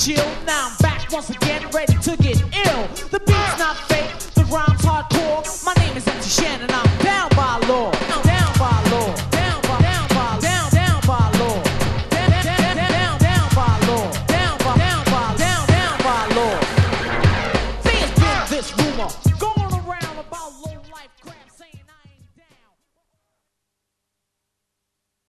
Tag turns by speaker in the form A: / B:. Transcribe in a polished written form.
A: chill. Now I'm back once again, ready to get ill. The beat's not